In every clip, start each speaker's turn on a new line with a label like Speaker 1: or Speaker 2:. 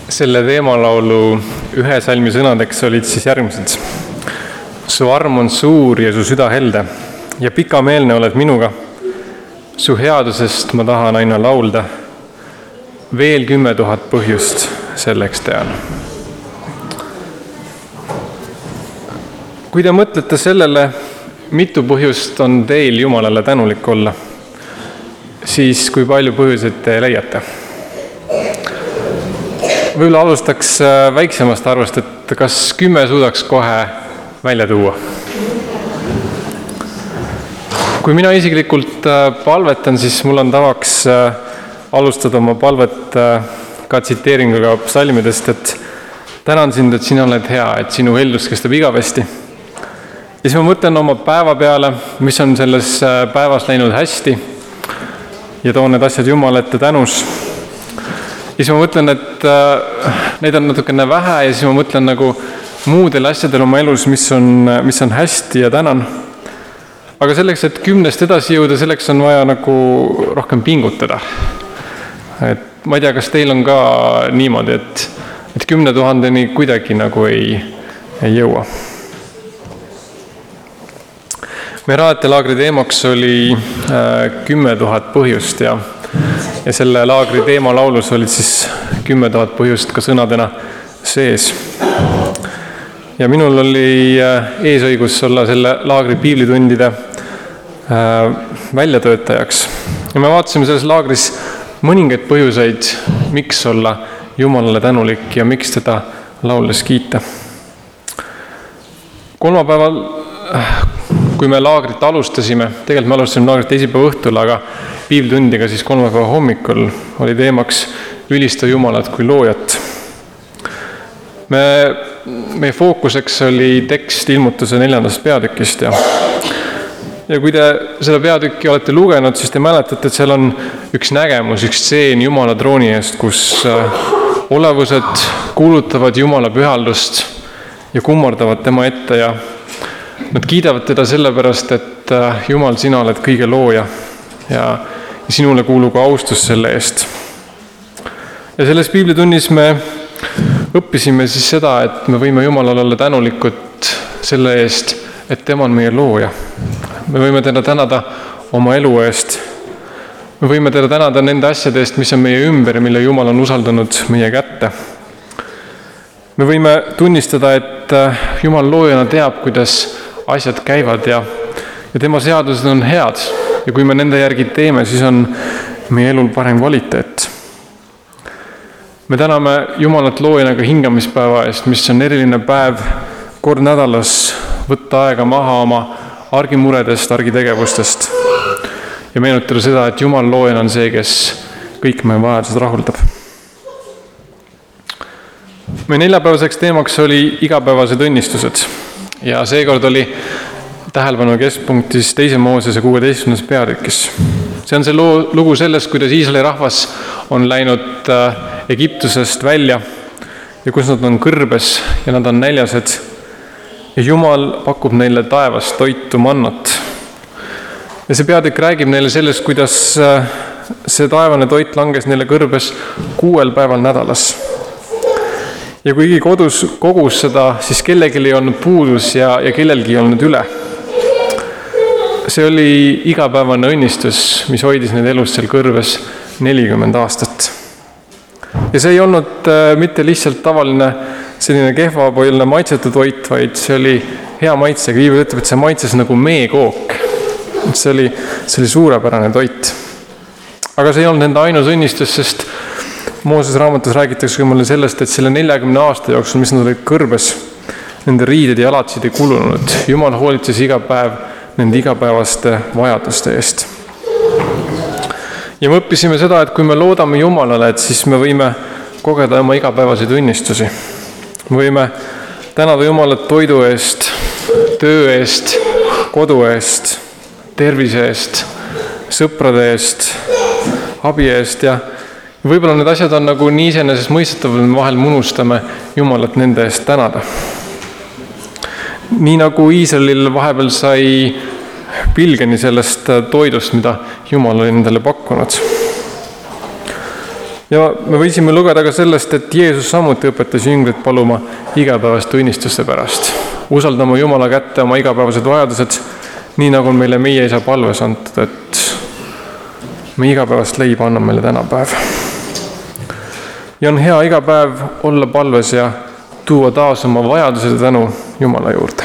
Speaker 1: Selle teemalaulu ühe salmi sõnadeks olid siis järgmised. Su arm on suur ja su süda helde ja pikameelne oled minuga. Su headusest ma tahan aina laulda. Veel 10 000 põhjust selleks tean. Kui te mõtlete sellele, mitu põhjust on teil Jumalale tänulik olla, siis kui palju põhjuseid te leiate? Võib-olla alustaks väiksemast arvust, et kas 10 suudaks kohe välja tuua. Kui mina isiklikult palvetan, siis mul on tavaks alustada oma palvet ka tsiteeringuga psalmidest, et tänan sind, et sina oled hea, et sinu heldus kestab igavesti. Ja siis ma mõtlen oma päeva peale, mis on selles päevas läinud hästi ja toon need asjad Jumala ette tänus. Ja siis ma mõtlen, et neid on natukene vähe ja siis ma mõtlen nagu muudel asjadel oma elus, mis on hästi ja tänan. Aga selleks, et 10 edasi jõuda, selleks on vaja nagu rohkem pingutada. Et ma ei tea, kas teil on ka niimoodi, et 10 000 kuidagi nagu ei jõua. Meie raadiolaagri teemaks oli 10 000 põhjust ja selle laagri teemalaulus olid siis 10 000 põhjust ka sõnadena sees. Ja minul oli eesõigus olla selle laagri piiblitundide väljatöötajaks. Ja me vaatasime selles laagris mõningaid põhjuseid, miks olla Jumalale tänulik ja miks teda lauldes kiita. Kolmapäeval, kui me laagrit alustasime, tegelikult me alustasime laagrit teisipäeva õhtul, aga piiblitundiga siis kolmapäeva hommikul oli teemaks ülista Jumalat kui loojat. Meie fookuseks oli tekst Ilmutuse 4. peatükist ja kui te selle peatükki olete lugenud, siis te mäletate, et seal on üks nägemus, üks stseen Jumala trooni eest, kus olevused kuulutavad Jumala pühaldust ja kummardavad tema ette ja nad kiidavad teda sellepärast, et Jumal, sina oled kõige looja ja sinule kuulub austus selle eest. Ja selles piiblitunnis me õppisime siis seda, et me võime Jumalale olla tänulikud selle eest, et tema on meie looja. Me võime teda tänada oma elu eest. Me võime teda tänada nende asjade eest, mis on meie ümber ja mille Jumal on usaldanud meie kätte. Me võime tunnistada, et Jumal loojana teab, kuidas asjad käivad ja tema seadused on head ja kui me nende järgi teeme, siis on meie elul parem kvaliteet. Me täname Jumalat loojana ka hingamispäeva eest, mis on eriline päev kord nädalas võtta aega maha oma argimuredest, argitegevustest ja meenutada seda, et Jumal loojana on see, kes kõik meie vajadused rahuldab. Meie neljapäevaseks teemaks oli igapäevased õnnistused. Ja seekord oli tähelepanu keskpunktis 2. Moosese 16. peatükis. See on see lugu sellest, kuidas Iisraeli rahvas on läinud Egiptusest välja ja kus nad on kõrbes ja nad on näljased. Ja Jumal pakub neile taevast toitu mannat. Ja see peatükk räägib neile sellest, kuidas see taevane toit langes neile kõrbes 6 päeval nädalas. Ja kuigi kodus kogus seda, siis kellelgi ei olnud puudus ja kellelgi ei olnud üle. See oli igapäevane õnnistus, mis hoidis neid elus seal kõrbes 40 aastat. Ja see ei olnud mitte lihtsalt tavaline selline kehvapoilne maitsetu toit, vaid see oli hea maitsega. Piibel ütleb, et see maitses nagu meekook. See oli suurepärane toit. Aga see ei olnud nende ainus õnnistus, sest Mooses raamatus räägitakse mulle sellest, et selle 40 aasta jooksul, mis nad olid kõrbes, nende riided ja alatsid ei kulunud. Jumal hoolitses iga päev nende igapäevaste vajaduste eest. Ja me õppisime seda, et kui me loodame Jumalale, et siis me võime kogeda oma igapäevaseid õnnistusi. Me võime tänada Jumalat toidu eest, töö eest, kodu eest, tervise eest, sõprade eest, abi eest ja võib-olla need asjad on nagu nii iseenesest mõistetavad, me vahel unustame Jumalat nende eest tänada. Nii nagu Iisraelil vahepeal sai pilgeni sellest toidust, mida Jumal oli nendele pakkunud. Ja me võisime lugeda ka sellest, et Jeesus samuti õpetas jüngrit paluma igapäevaste õnnistuste pärast. Usaldama Jumala kätte oma igapäevased vajadused, nii nagu on meile meie isa palves antud, et me igapäevast leiba annab meile tänapäev. Ja on hea iga päev olla palves ja tuua taas oma vajadused ja tänu Jumala juurde.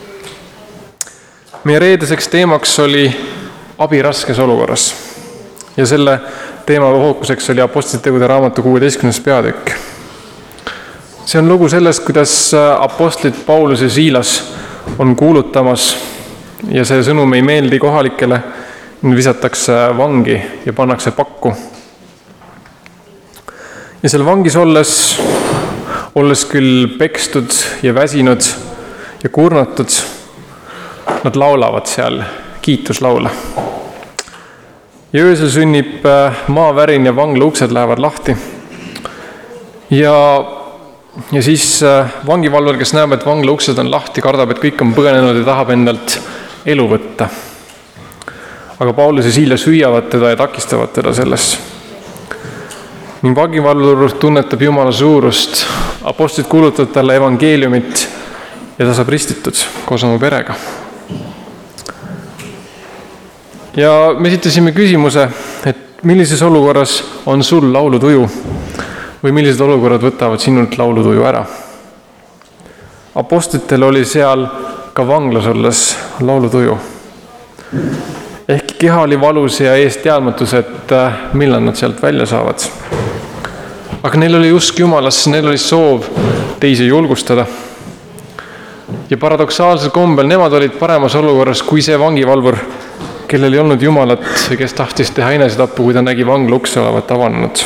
Speaker 1: Meie reedeseks teemaks oli abi raskes olukorras. Ja selle teema fookuseks oli Apostlite tegude raamatu 16. peatükk. See on lugu sellest, kuidas apostlid Paulus ja Siilas on kuulutamas ja see sõnum ei meeldi kohalikele, visatakse vangi ja pannakse pakku. Ja seal vangis olles küll pekstud ja väsinud ja kurnatud, nad laulavad seal kiituslaule. Ja öösel sünnib maavärin ja vangla uksed lähevad lahti. Ja siis vangivalver, kes näeb, et vangla uksed on lahti, kardab, et kõik on põgenenud ja tahab endalt elu võtta. Aga Paulus ja Siilas hüüavad teda ja takistavad teda selles. Ning vangivalver tunnetab Jumala suurust. Apostlid kuulutavad talle evangeeliumit ja ta saab ristitud koos oma perega. Ja me esitasime küsimuse, et millises olukorras on sul laulutuju või millised olukorrad võtavad sinult laulutuju ära. Apostlitel oli seal ka vanglas olles laulutuju. Ehk keha oli valus ja ees teadmatus, et millal nad sealt välja saavad. Aga neil oli usk Jumalasse, neil oli soov teisi julgustada. Ja paradoksaalsel kombel nemad olid paremas olukorras kui see vangivalvur, kellel ei olnud Jumalat ja kes tahtis teha enesetappu, kui ta nägi vangla ukse olevat avanenud.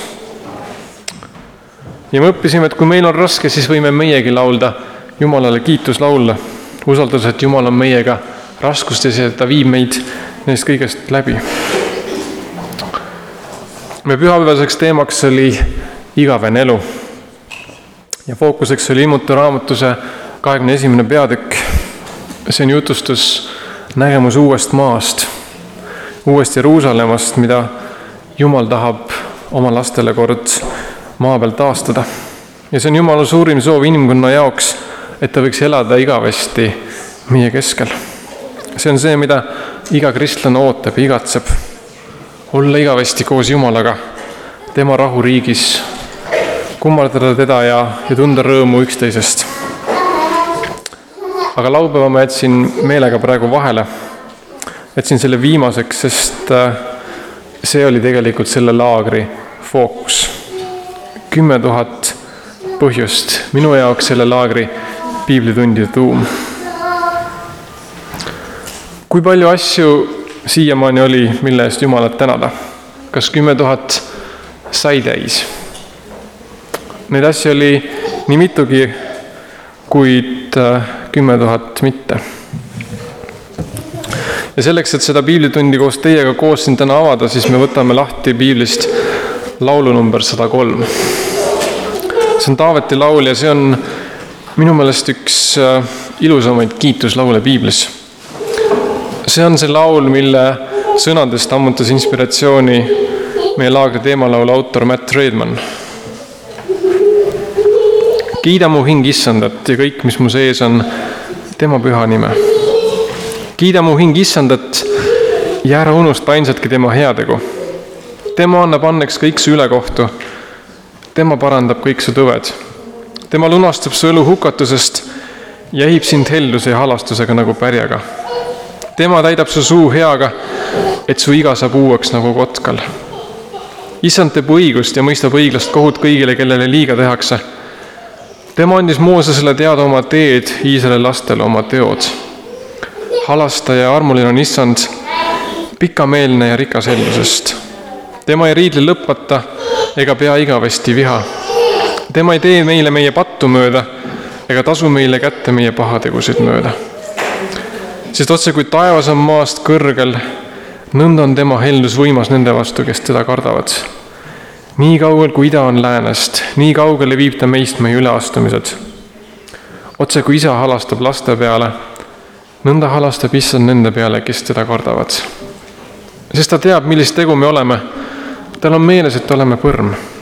Speaker 1: Ja me õppisime, et kui meil on raske, siis võime meiegi laulda Jumalale kiituslaulle, usaldades, et Jumal on meiega raskustes ja ta viib meid neist kõigest läbi. Me pühapäevaseks teemaks oli igavene elu. Ja fookuseks oli Ilmutu raamatuse 21. peatükk. See on jutustus nägemus uuest maast, uuest Jeruusalemmast, mida Jumal tahab oma lastele kord maa peal taastada. Ja see on Jumala suurim soov inimkonna jaoks, et ta võiks elada igavesti meie keskel. See on see, mida iga kristlane ootab ja igatseb. Olla igavesti koos Jumalaga, tema rahuriigis, kummardada teda ja tunda rõõmu üksteisest. Aga laupäeva ma jätsin meelega praegu vahele. Jätsin selle viimaseks, sest see oli tegelikult selle laagri fookus. 10 000 põhjust minu jaoks selle laagri piiblitundide tuum. Kui palju asju siiamaani oli, mille eest Jumalat tänada? Kas 10 000 sai täis? Neid asju oli nii mitugi, kuid 10 000 mitte. Ja selleks, et seda piiblitundi koos teiega koos siin täna avada, siis me võtame lahti piiblist laulu number 103. See on Taaveti laul ja see on minu meelest üks ilusamaid kiituslaule piiblis. See on see laul, mille sõnadest ammutas inspiratsiooni meie laagri teemalaulu autor Matt Redman. Kiida mu hing Issandat ja kõik, mis mu sees on, tema püha nime. Kiida mu hing Issandat ja ära unusta ainsatki tema heategu. Tema annab anneks kõik su ülekohtu. Tema parandab kõik su tõved. Tema lunastab su elu hukatusest ja ehib sind helduse ja halastusega nagu pärjaga. Tema täidab su suu heaga, et su iga saab uueks nagu kotkal. Issand teeb õigust ja mõistab õiglast kohut kõigile, kellele liiga tehakse. Tema andis Moosesele teada oma teed, Iisraeli lastele oma teod. Halastaja ja armuline on Issand, pikameelne ja rikas heldusest. Tema ei riidli lõppata ega pea igavesti viha. Tema ei tee meile meie pattu mööda ega tasu meile kätte meie pahategusid mööda. Sest otse kui taevas on maast kõrgel, nõnda on tema heldus võimas nende vastu, kes teda kardavad. Nii kaugel kui ida on läänest, nii kaugele viib ta meist meie üleastumised. Otse kui isa halastab laste peale, nõnda halastab Issand nende peale, kes teda kardavad. Sest ta teab, millist tegu me oleme. Tal on meeles, et oleme põrm.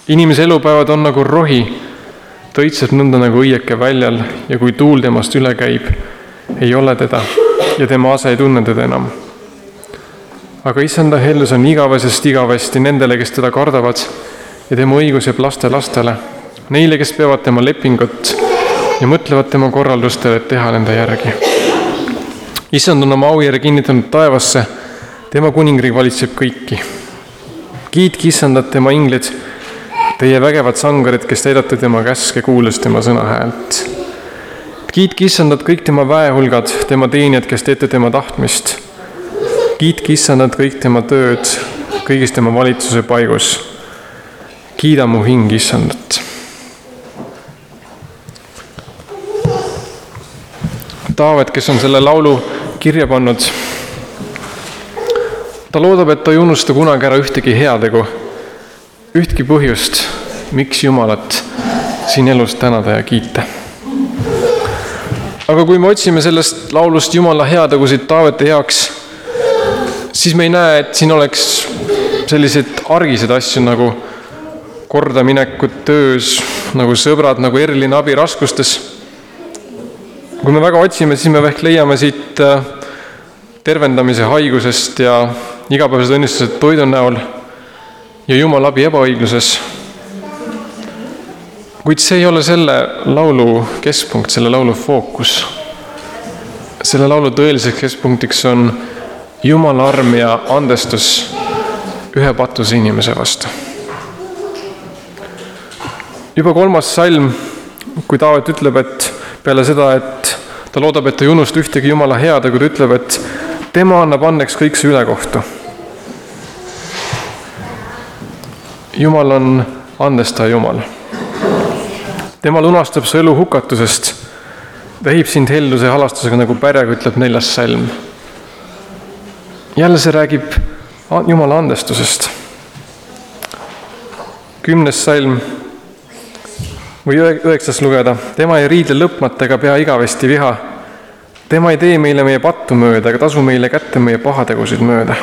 Speaker 1: Inimese elupäevad on nagu rohi, ta õitseb nõnda nagu õieke väljal ja kui tuul temast üle käib, ei ole teda ja tema ase ei tunne teda enam. Aga issanda hellus on igavesest igavesti nendele, kes teda kardavad ja tema õigus jääb lastele, neile, kes peavad tema lepingut ja mõtlevad tema korraldustele, et teha nende järgi. Issand on oma aujärje kinnitanud taevasse, tema kuningriik valitseb kõiki. Kiitke issandat tema inglid, teie vägevad sangarid, kes täidate tema käske, kuules tema sõna häält. Kiitke issandat kõik tema väehulgad, tema teenijad, kes teete tema tahtmist. Kiitke issandat kõik tema tööd, kõigis tema valitsuse paigus. Kiida mu hing issandat. Taavet, kes on selle laulu kirja pannud, ta loodab, et ta ei unusta kunagi ära ühtegi heategu, ühtki põhjust, miks Jumalat siin elus tänada ja kiita. Aga kui me otsime sellest laulust Jumala heategusid Taavete heaks, siis me ei näe, et siin oleks sellised argised asju nagu kordaminekud töös, nagu sõbrad, nagu eriline abi raskustes. Kui me väga otsime, siis me ehk leiame siit tervendamise haigusest ja igapäevased õnnistused toidu näol ja Jumala abi ebaõigluses. Kuid see ei ole selle laulu keskpunkt, selle laulu fookus. Selle laulu tõeliseks keskpunktiks on Jumala arm ja andestus ühe patuse inimese vastu. Juba 3. salm, kui Taavet ütleb, et peale seda, et ta loodab, et ta ei unusta ühtegi Jumala heategu, ta ütleb, et tema annab andeks kõikse ülekohtu. Jumal on andestaja Jumal. Tema lunastab su elu hukatusest, vähib sind helluse halastusega, nagu pärjaga ütleb 4. salm. Jälle see räägib Jumala andestusest. 10. salm või 9. lugeda. Tema ei riidle lõpmata ega pea igavesti viha. Tema ei tee meile meie pattu mööda ega tasu meile kätte meie pahategusid mööda.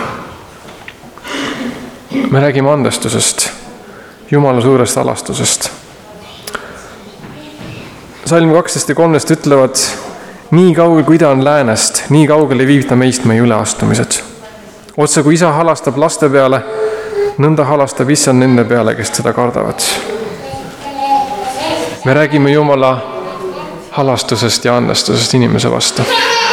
Speaker 1: Me räägime andestusest, Jumala suurest alastusest. Salm 12 ja 13 ütlevad, nii kaugel kui ida on läänest, nii kaugel ei viib ta meist meie üleastumised. Otse kui isa halastab laste peale, nõnda halastab issand nende peale, kes teda kardavad. Me räägime Jumala halastusest ja andestusest inimese vastu.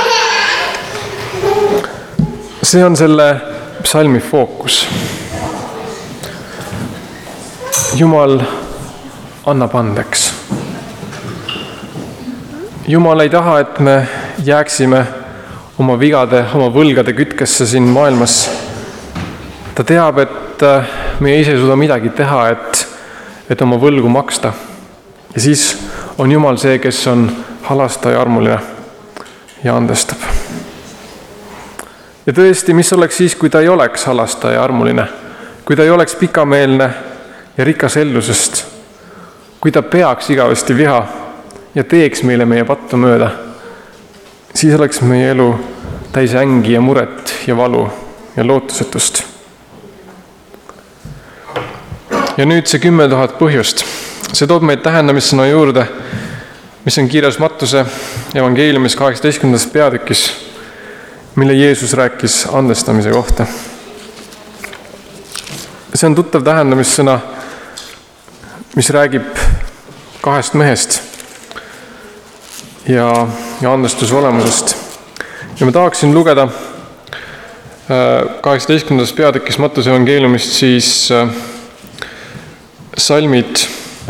Speaker 1: See on selle psalmi fookus. Jumal annab andeks. Jumal ei taha, et me jääksime oma vigade, oma võlgade kütkesse siin maailmas. Ta teab, et me ise ei suuda midagi teha, et oma võlgu maksta. Ja siis on Jumal see, kes on halastaja armuline ja andestab. Ja tõesti, mis oleks siis, kui ta ei oleks halastaja armuline, kui ta ei oleks pikameelne ja rikas ellusest, kui ta peaks igavesti viha ja teeks meile meie pattu mööda, siis oleks meie elu täis ängi ja muret ja valu ja lootusetust. Ja nüüd see 10 000 põhjust. See toob meid tähendamissõna juurde, mis on kirjas Mattuse evangeeliumis 18. peatükis, mille Jeesus rääkis andestamise kohta. See on tuttav tähendamissõna, mis räägib 2 mehest ja andestuse olemusest. Ja ma tahaksin lugeda 18. peatükis Mattuse evangeeliumist siis salmid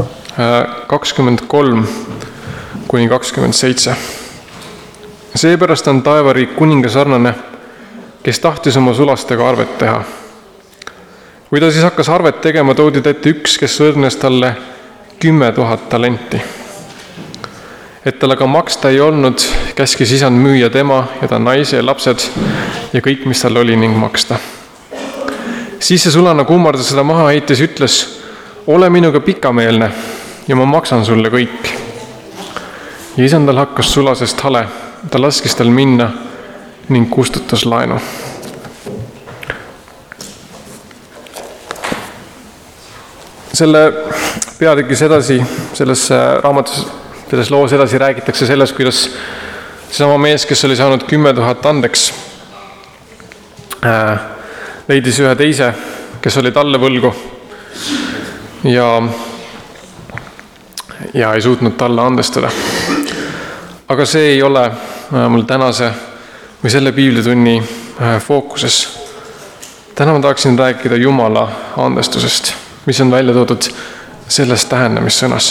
Speaker 1: 23 kuni 27. Seepärast on taevariik kuninga sarnane, kes tahtis oma sulastega arvet teha. Kui ta siis hakkas arvet tegema, toodi ette üks, kes võrdnes talle 10 000 talenti. Et tal aga maksta ei olnud, käskis isand müüa tema ja ta naise ja lapsed ja kõik, mis tal oli ning maksta. Siis see sulane kummardas seda maha heites ütles, ole minuga pikameelne ja ma maksan sulle kõik. Ja isandal hakkas sulasest hale, ta laskis tal minna ning kustutas laenu. Selle peatükis edasi, selles raamatus, selles loos edasi räägitakse sellest, kuidas seesama mees, kes oli saanud 10 000 andeks, leidis ühe teise, kes oli talle võlgu ja ei suutnud talle andestada. Aga see ei ole mul tänase või selle piiblitunni fookuses. Täna ma tahaksin rääkida Jumala andestusest, mis on välja toodud selles tähendamissõnas.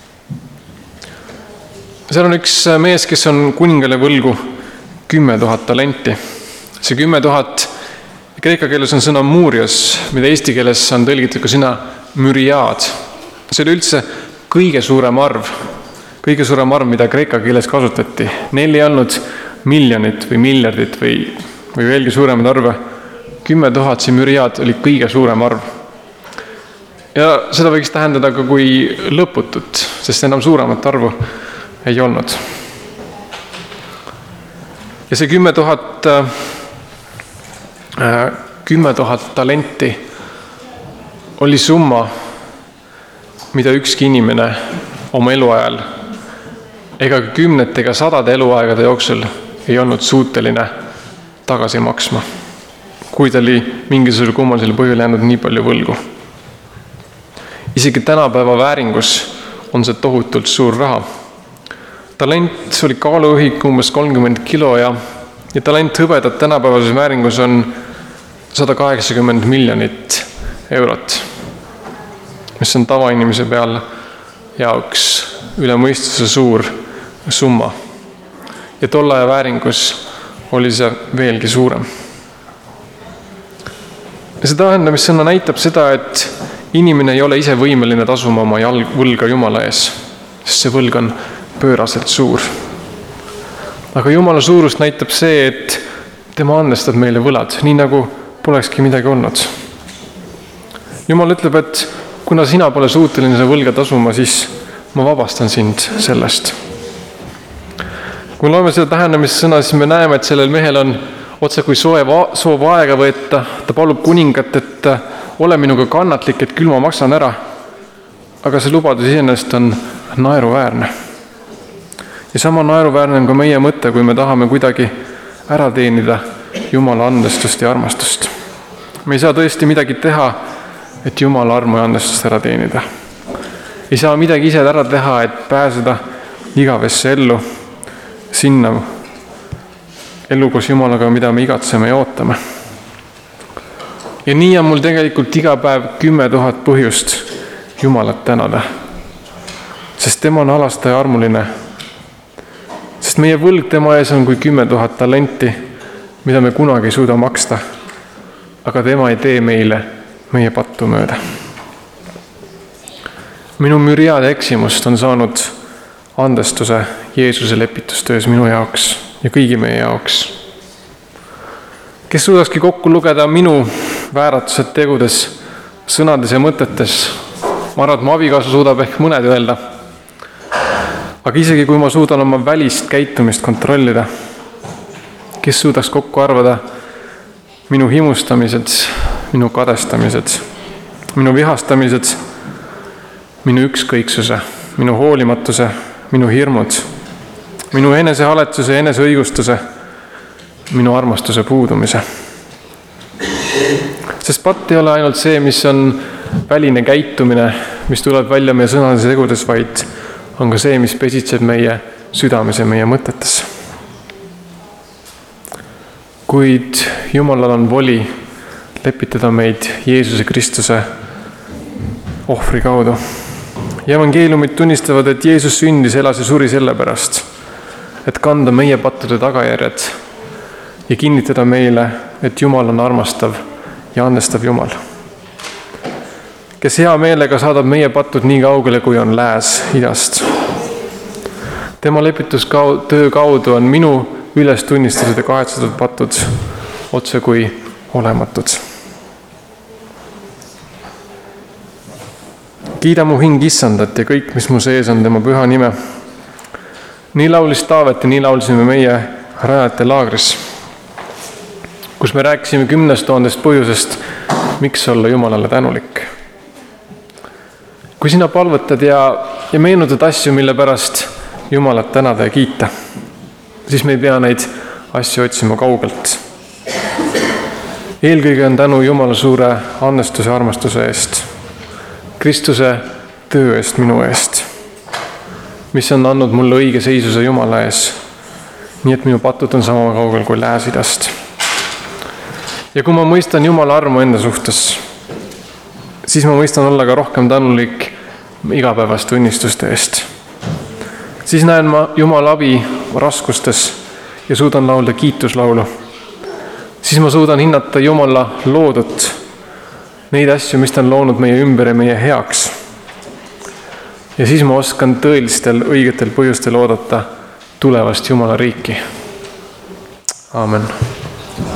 Speaker 1: Seal on üks mees, kes on kuningale võlgu 10 000 talenti. See 10 000, kreeka keeles on sõna murios, mida eesti keeles on tõlgitud ka sõna müriaad. See oli üldse kõige suurem arv, mida kreeka keeles kasutati. Neil ei olnud miljonit või miljardit või veelgi suuremad arve. 10 000, see müriaad oli kõige suurem arv. Ja seda võiks tähendada ka kui lõputut, sest enam suuremat arvu ei olnud. Ja see 10 000 talenti oli summa, mida ükski inimene oma eluajal ega kümnete ega sadade eluaegade jooksul ei olnud suuteline tagasi maksma, kui ta oli mingisugusel kummalisel põhjul jäänud nii palju võlgu. Isegi tänapäeva vääringus on see tohutult suur raha. Talent oli kaaluühik umbes 30 kilo ja talent hõbedat tänapäevases vääringus on 180 miljonit eurot, mis on tavainimese peal jaoks üle mõistuse suur summa. Ja tolle aja vääringus oli see veelgi suurem. Ja see tähendamissõna näitab seda, et inimene ei ole ise võimeline tasuma oma võlga Jumala ees, sest see võlg on pööraselt suur. Aga Jumala suurust näitab see, et tema andestab meile võlad, nii nagu polekski midagi olnud. Jumal ütleb, et kuna sina pole suuteline seda võlga tasuma, siis ma vabastan sind sellest. Kui loeme seda tähendamissõna, siis me näeme, et sellel mehel on otse kui soov aega võtta. Ta palub kuningat, et ole minuga kannatlik, et küll ma maksan ära. Aga see lubadus iseenesest on naeruväärne. Ja sama naeruväärne on ka meie mõte, kui me tahame kuidagi ära teenida Jumala andestust ja armastust. Me ei saa tõesti midagi teha, et Jumala armu ja andestust ära teenida. Ei saa midagi ise ära teha, et pääseda igavesse ellu, sinna ellu koos Jumalaga, mida me igatseme ja ootame. Ja nii on mul tegelikult iga päev 10 000 põhjust Jumalat tänada, sest tema on alastaja armuline. Sest meie võlg tema ees on kui 10 000 talenti, mida me kunagi ei suuda maksta, aga tema ei tee meile meie pattu mööda. Minu müriaade eksimust on saanud andestuse Jeesuse lepitustöös minu jaoks ja kõigi meie jaoks. Kes suudakski kokku lugeda minu vääratused tegudes, sõnades ja mõtetes, ma arvan, et mu abikaasa suudab ehk mõned öelda. Aga isegi kui ma suudan oma välist käitumist kontrollida, kes suudaks kokku arvada minu himustamised, minu kadestamised, minu vihastamised, minu ükskõiksuse, minu hoolimatuse, minu hirmud, minu enesehaletuse ja eneseõigustuse, minu armastuse puudumise. Sest patt ei ole ainult see, mis on väline käitumine, mis tuleb välja meie sõnades ja tegudes, vaid on ka see, mis pesitseb meie südames ja meie mõtetes. Kuid Jumalal on voli lepitada meid Jeesuse Kristuse ohvri kaudu. Ja evangeeliumid tunnistavad, et Jeesus sündis, elas ja suri sellepärast, et kanda meie pattude tagajärjed ja kinnitada meile, et Jumal on armastav ja andestav Jumal, kes hea meelega saadab meie patud nii kaugele, kui on lääs idast. Tema lepitustöö kaudu on minu ülestunnistused ja kahetsetud patud otse kui olematud. Kiida mu hing Issandat ja kõik, mis mu sees on tema püha nime. Nii laulis Taavet ja nii laulsime meie rajate laagris, kus me rääkisime 10 000 põhjusest, miks olla Jumalale tänulik. kui sina palvetad ja meenutad asju, mille pärast Jumalat tänada ja kiita, siis me ei pea neid asju otsima kaugelt. Eelkõige on tänu Jumala suure annestuse armastuse eest, Kristuse töö eest minu eest, mis on andnud mulle õige seisuse Jumala ees, nii et minu patud on sama kaugel kui Lääs-idast. Ja kui ma mõistan Jumala armu enda suhtes, siis ma mõistan olla ka rohkem tänulik igapäevaste õnnistuste eest. Siis näen ma Jumala abi raskustes ja suudan laulda kiituslaulu. Siis ma suudan hinnata Jumala loodut, neid asju, mis ta on loonud meie ümber ja meie heaks. Ja siis ma oskan tõelistel õigetel põhjustel oodata tulevast Jumala riiki. Aamen.